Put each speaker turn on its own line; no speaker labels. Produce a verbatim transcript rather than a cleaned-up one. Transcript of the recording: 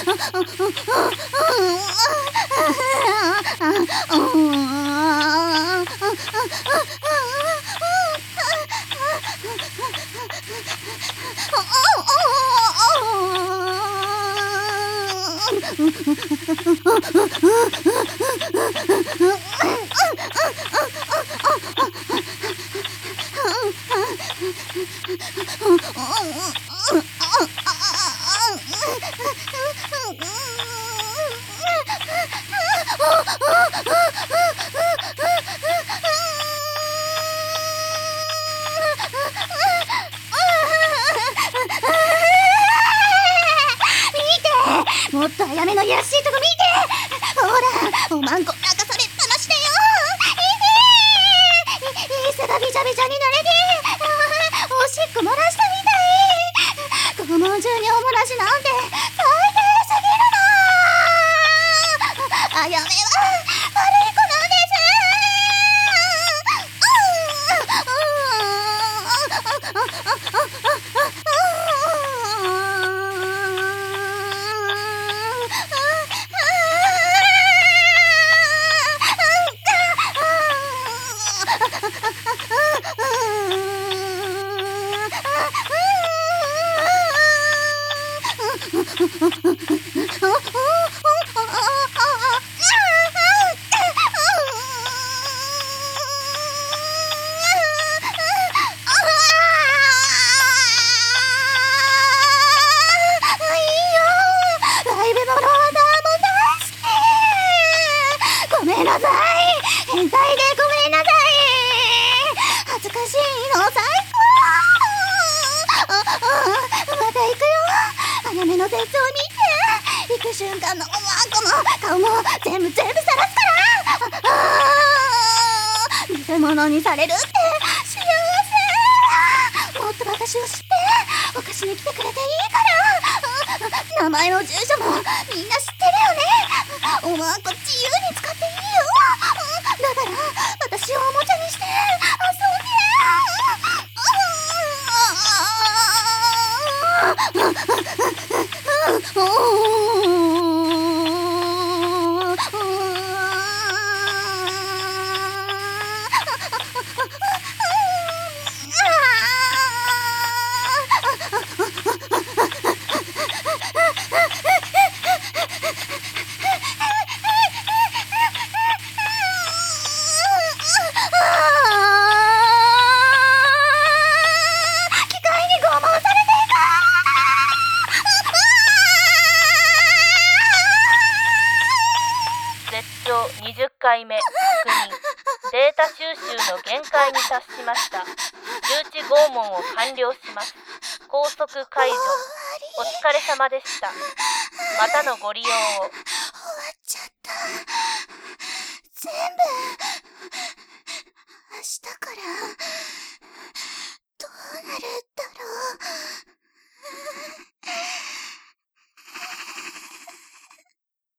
もっとあやめのいやらしいとこ見て。ほら、おまんこ泣かされっぱなしだよ。えへー、椅子がびちゃびちゃになれて、おしっこ漏らしたみたい。拷問中にお漏らしなんて最低すぎるな。あやめは悪い子なんです。ごめんなさい。変態でごめんなさい。恥ずかしいの最高。ああ、また行くよ。あやめの絶を見て。行く瞬間のおまんこの顔も全部全部さらすから。ああ、偽物にされるって幸せ。もっと私を知ってお菓子に来てくれていいから。名前も住所もみんな知ってるよね。おまんこ自由に使っていいよ。だから私をおもちゃにして遊んで。
にじゅっかいめ確認。データ収集の限界に達しました。留置拷問を完了します。拘束解除。お疲れ様でした。またのご利用を。
終わっちゃった。全部